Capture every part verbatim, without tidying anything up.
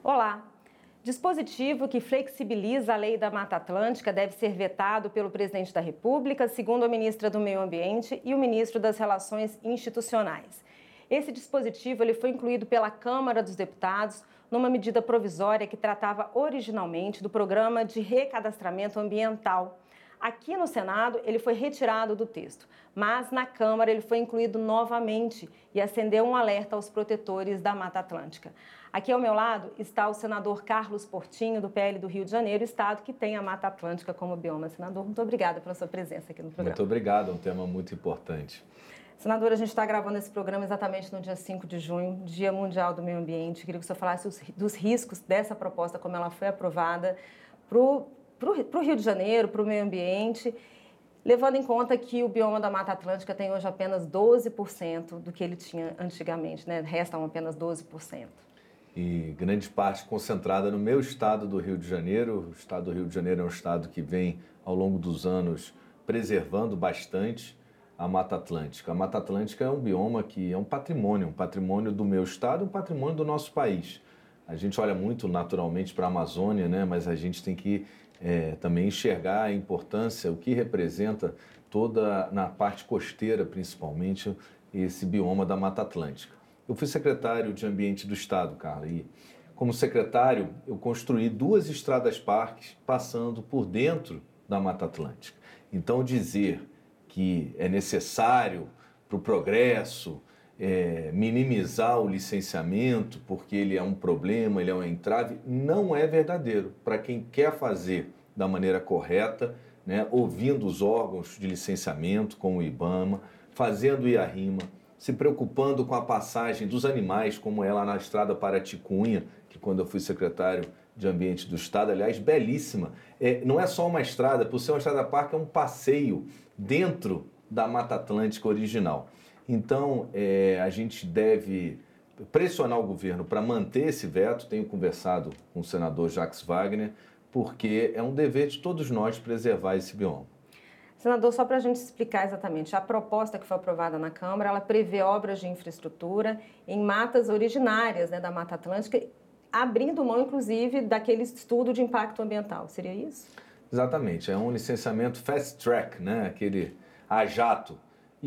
Olá! Dispositivo que flexibiliza a lei da Mata Atlântica deve ser vetado pelo presidente da República, segundo a ministra do Meio Ambiente e o ministro das Relações Institucionais. Esse dispositivo ele foi incluído pela Câmara dos Deputados numa medida provisória que tratava originalmente do programa de recadastramento ambiental. Aqui no Senado, ele foi retirado do texto, mas na Câmara ele foi incluído novamente e acendeu um alerta aos protetores da Mata Atlântica. Aqui ao meu lado está o senador Carlos Portinho, do P L do Rio de Janeiro, estado que tem a Mata Atlântica como bioma. Senador, muito obrigada pela sua presença aqui no programa. Muito obrigado, é um tema muito importante. Senador, a gente está gravando esse programa exatamente no dia cinco de junho, Dia Mundial do Meio Ambiente. Queria que o senhor falasse os, dos riscos dessa proposta, como ela foi aprovada, para o para o Rio de Janeiro, para o meio ambiente, levando em conta que o bioma da Mata Atlântica tem hoje apenas doze por cento do que ele tinha antigamente, né? Restam apenas doze por cento. E grande parte concentrada no meu estado do Rio de Janeiro. O estado do Rio de Janeiro é um estado que vem, ao longo dos anos, preservando bastante a Mata Atlântica. A Mata Atlântica é um bioma que é um patrimônio, um patrimônio do meu estado, um patrimônio do nosso país. A gente olha muito naturalmente para a Amazônia, né? Mas a gente tem que é, também enxergar a importância, o que representa toda, na parte costeira principalmente, esse bioma da Mata Atlântica. Eu fui secretário de Ambiente do Estado, Carla, e como secretário eu construí duas estradas-parques passando por dentro da Mata Atlântica. Então dizer que é necessário para o progresso, É, minimizar o licenciamento porque ele é um problema, ele é um entrave, não é verdadeiro. Para quem quer fazer da maneira correta, né, ouvindo os órgãos de licenciamento, como o IBAMA, fazendo o IARIMA, se preocupando com a passagem dos animais, como é lá na estrada Paraty-Cunha, que quando eu fui secretário de Ambiente do Estado, aliás, belíssima. É, não é só uma estrada, por ser uma estrada-parque, é um passeio dentro da Mata Atlântica original. Então, é, a gente deve pressionar o governo para manter esse veto. Tenho conversado com o senador Jacques Wagner, porque é um dever de todos nós preservar esse bioma. Senador, só para a gente explicar exatamente, a proposta que foi aprovada na Câmara, ela prevê obras de infraestrutura em matas originárias, né, da Mata Atlântica, abrindo mão, inclusive, daquele estudo de impacto ambiental. Seria isso? Exatamente. É um licenciamento fast track, né, aquele a jato.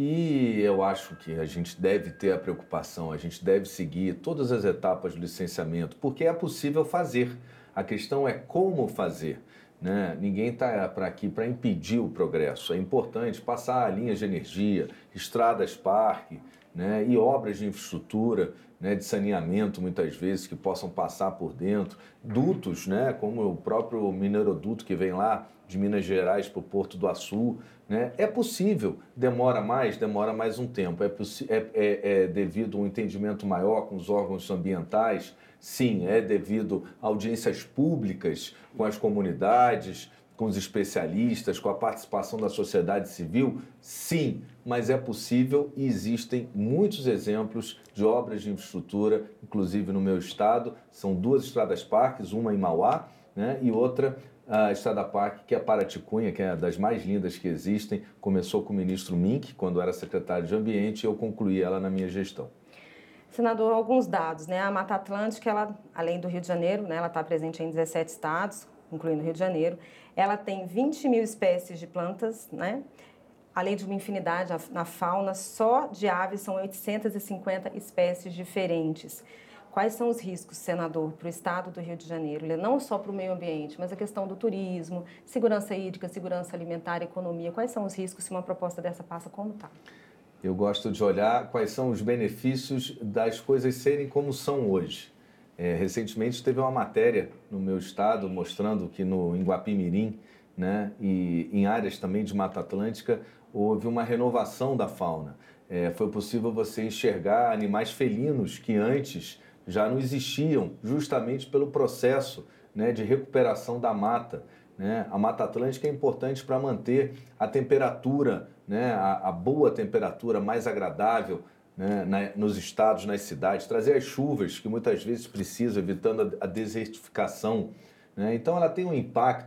E eu acho que a gente deve ter a preocupação, a gente deve seguir todas as etapas do licenciamento, porque é possível fazer. A questão é como fazer, né? Ninguém está para aqui para impedir o progresso. É importante passar linhas de energia, estradas-parque, né? E obras de infraestrutura, né? De saneamento, muitas vezes, que possam passar por dentro. Dutos, né? Como o próprio mineroduto que vem lá de Minas Gerais para o Porto do Açu, né? É possível, demora mais, demora mais um tempo, é, é, é, é devido a um entendimento maior com os órgãos ambientais, sim, é devido a audiências públicas com as comunidades, com os especialistas, com a participação da sociedade civil, sim, mas é possível e existem muitos exemplos de obras de infraestrutura, inclusive no meu estado, são duas estradas-parques, uma em Mauá, né, e outra a Estrada Parque, que é Paraty-Cunha, que é das mais lindas que existem, começou com o ministro Mink, quando era secretário de Ambiente, e eu concluí ela na minha gestão. Senador, alguns dados, né? A Mata Atlântica, ela, além do Rio de Janeiro, né, ela está presente em dezessete estados, incluindo o Rio de Janeiro, ela tem vinte mil espécies de plantas, né? Além de uma infinidade na fauna, só de aves são oitocentas e cinquenta espécies diferentes. Quais são os riscos, senador, para o estado do Rio de Janeiro, não só para o meio ambiente, mas a questão do turismo, segurança hídrica, segurança alimentar, economia? Quais são os riscos se uma proposta dessa passa? Como está? Eu gosto de olhar quais são os benefícios das coisas serem como são hoje. É, recentemente teve uma matéria no meu estado mostrando que no Guapimirim, né, e em áreas também de Mata Atlântica, houve uma renovação da fauna. É, foi possível você enxergar animais felinos que antes já não existiam, justamente pelo processo, né, de recuperação da mata. Né? A Mata Atlântica é importante para manter a temperatura, né, a, a boa temperatura, mais agradável, né, na, nos estados, nas cidades, trazer as chuvas que muitas vezes precisam, evitando a, a desertificação. Né? Então ela tem um impacto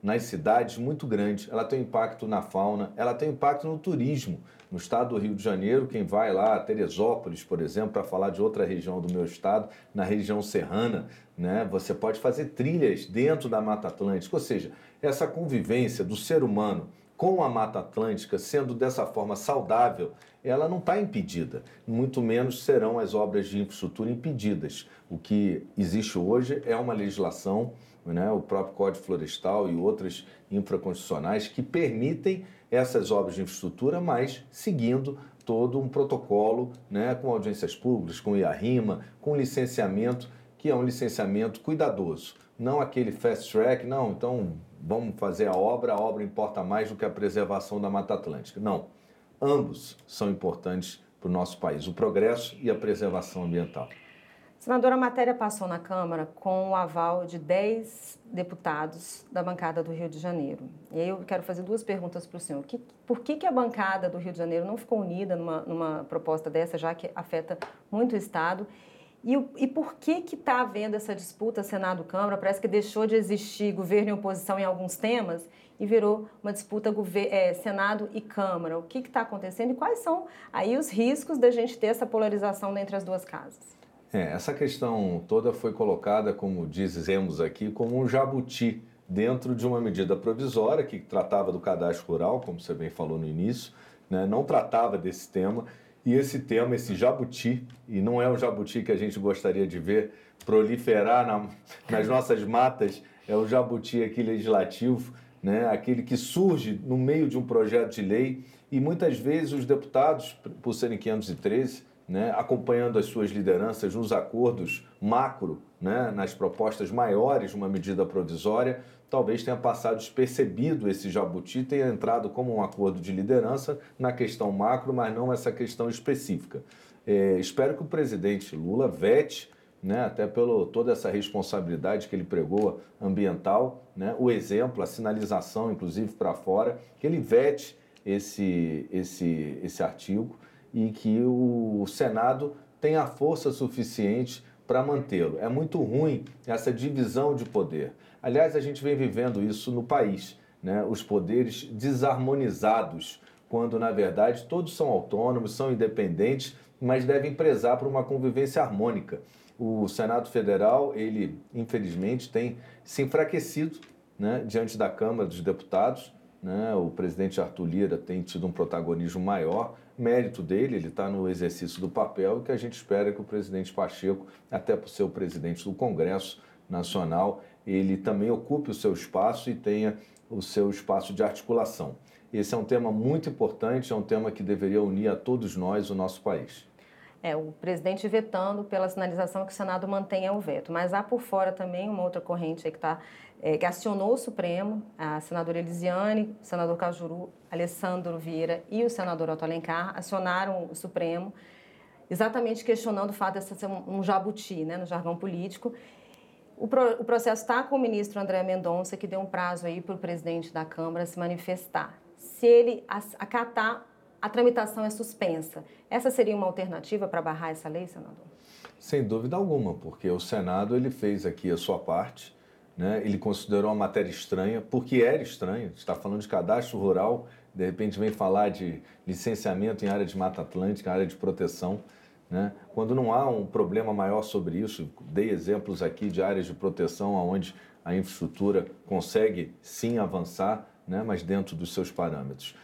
nas cidades muito grande, ela tem impacto na fauna, ela tem impacto no turismo. No estado do Rio de Janeiro, quem vai lá, Teresópolis, por exemplo, para falar de outra região do meu estado, na região serrana, né, você pode fazer trilhas dentro da Mata Atlântica, ou seja, essa convivência do ser humano com a Mata Atlântica, sendo dessa forma saudável, ela não está impedida, muito menos serão as obras de infraestrutura impedidas. O que existe hoje é uma legislação, né, o próprio Código Florestal e outras infraconstitucionais que permitem essas obras de infraestrutura, mas seguindo todo um protocolo, né, com audiências públicas, com IARIMA, com licenciamento, que é um licenciamento cuidadoso, não aquele fast track, não, então vamos fazer a obra, a obra importa mais do que a preservação da Mata Atlântica. Não, ambos são importantes para o nosso país, o progresso e a preservação ambiental. Senadora, a matéria passou na Câmara com o aval de dez deputados da bancada do Rio de Janeiro. E aí eu quero fazer duas perguntas para o senhor. Que, por que, que a bancada do Rio de Janeiro não ficou unida numa, numa proposta dessa, já que afeta muito o Estado? E, e por que que está havendo essa disputa Senado-Câmara? Parece que deixou de existir governo e oposição em alguns temas e virou uma disputa é, Senado e Câmara. O que está acontecendo e quais são aí os riscos da gente ter essa polarização entre as duas casas? É, essa questão toda foi colocada, como dizemos aqui, como um jabuti dentro de uma medida provisória que tratava do cadastro rural, como você bem falou no início, né, não tratava desse tema, e esse tema, esse jabuti, e não é o jabuti que a gente gostaria de ver proliferar na, nas nossas matas, é o jabuti aqui legislativo, né, aquele que surge no meio de um projeto de lei, e muitas vezes os deputados, por serem quinhentos e treze, né, acompanhando as suas lideranças nos acordos macro, né, nas propostas maiores de uma medida provisória, talvez tenha passado despercebido esse jabuti, tenha entrado como um acordo de liderança na questão macro, mas não essa questão específica. É, espero que o presidente Lula vete, né, até pela toda essa responsabilidade que ele pregou ambiental, né, o exemplo, a sinalização, inclusive para fora, que ele vete esse, esse, esse artigo, e que o Senado tenha força suficiente para mantê-lo. É muito ruim essa divisão de poder. Aliás, a gente vem vivendo isso no país, né? Os poderes desarmonizados, quando, na verdade, todos são autônomos, são independentes, mas devem prezar por uma convivência harmônica. O Senado Federal, ele, infelizmente, tem se enfraquecido, né, diante da Câmara dos Deputados, né? O presidente Arthur Lira tem tido um protagonismo maior, mérito dele, ele está no exercício do papel, e que a gente espera que o presidente Pacheco, até por ser o presidente do Congresso Nacional, ele também ocupe o seu espaço e tenha o seu espaço de articulação. Esse é um tema muito importante, é um tema que deveria unir a todos nós, o nosso país. É, o presidente vetando pela sinalização que o Senado mantenha o veto, mas há por fora também uma outra corrente aí que, tá, é, que acionou o Supremo, a senadora Elisiane, o senador Cajuru, Alessandro Vieira e o senador Otto Alencar acionaram o Supremo, exatamente questionando o fato de ser um, um jabuti, né, no jargão político. O, pro, o processo está com o ministro André Mendonça, que deu um prazo aí para o presidente da Câmara se manifestar. Se ele acatar, a tramitação é suspensa. Essa seria uma alternativa para barrar essa lei, senador? Sem dúvida alguma, porque o Senado ele fez aqui a sua parte, né? Ele considerou a matéria estranha, porque era estranha. Está falando de cadastro rural, de repente vem falar de licenciamento em área de Mata Atlântica, área de proteção, né? Quando não há um problema maior sobre isso. Dei exemplos aqui de áreas de proteção onde a infraestrutura consegue sim avançar, né? Mas dentro dos seus parâmetros.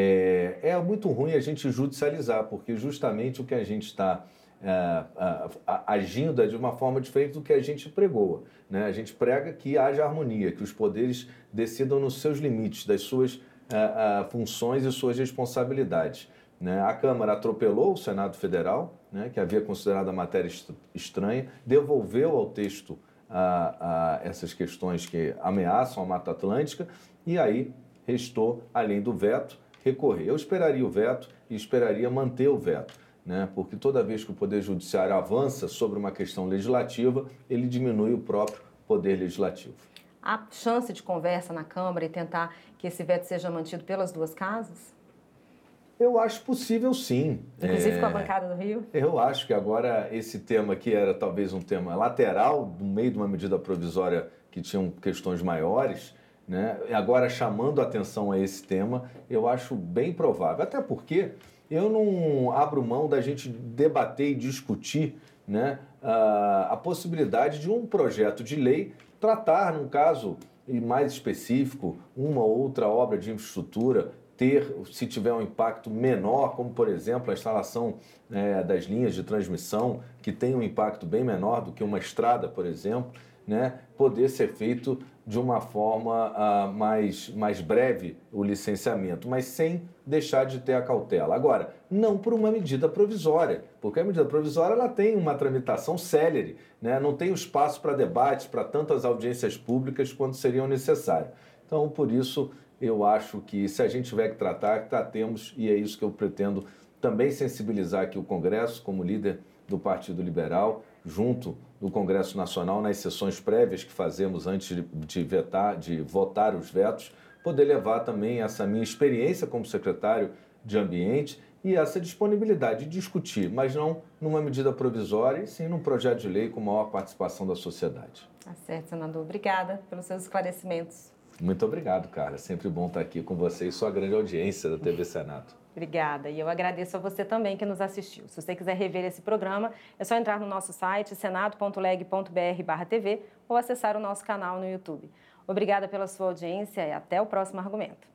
É, é muito ruim a gente judicializar, porque justamente o que a gente está é, agindo é de uma forma diferente do que a gente pregoa, né? A gente prega que haja harmonia, que os poderes decidam nos seus limites, das suas é, é, funções e suas responsabilidades, né? A Câmara atropelou o Senado Federal, né, que havia considerado a matéria estranha, devolveu ao texto a, a essas questões que ameaçam a Mata Atlântica, e aí restou, além do veto, recorrer. Eu esperaria o veto e esperaria manter o veto, né? Porque toda vez que o Poder Judiciário avança sobre uma questão legislativa, ele diminui o próprio Poder Legislativo. Há chance de conversa na Câmara e tentar que esse veto seja mantido pelas duas casas? Eu acho possível, sim. Inclusive é... com a bancada do Rio? Eu acho que agora esse tema que era talvez um tema lateral, no meio de uma medida provisória que tinha questões maiores, né? Agora, chamando atenção a esse tema, eu acho bem provável. Até porque eu não abro mão da gente debater e discutir, né, a, a possibilidade de um projeto de lei tratar, num caso mais específico, uma ou outra obra de infraestrutura, ter, se tiver um impacto menor, como, por exemplo, a instalação é, das linhas de transmissão, que tem um impacto bem menor do que uma estrada, por exemplo, né, poder ser feito de uma forma ah, mais, mais breve o licenciamento, mas sem deixar de ter a cautela. Agora, não por uma medida provisória, porque a medida provisória ela tem uma tramitação célere, né, não tem espaço para debates, para tantas audiências públicas quanto seriam necessárias. Então, por isso, eu acho que se a gente tiver que tratar, tratemos, e é isso que eu pretendo também sensibilizar aqui o Congresso, como líder do Partido Liberal, junto do Congresso Nacional, nas sessões prévias que fazemos antes de, vetar, de votar os vetos, poder levar também essa minha experiência como secretário de Ambiente e essa disponibilidade de discutir, mas não numa medida provisória, e sim num projeto de lei com maior participação da sociedade. Tá certo, senador. Obrigada pelos seus esclarecimentos. Muito obrigado, cara. Sempre bom estar aqui com você e sua grande audiência da T V Senado. Obrigada. E eu agradeço a você também que nos assistiu. Se você quiser rever esse programa, é só entrar no nosso site senado ponto leg ponto br barra T V ou acessar o nosso canal no YouTube. Obrigada pela sua audiência e até o próximo argumento.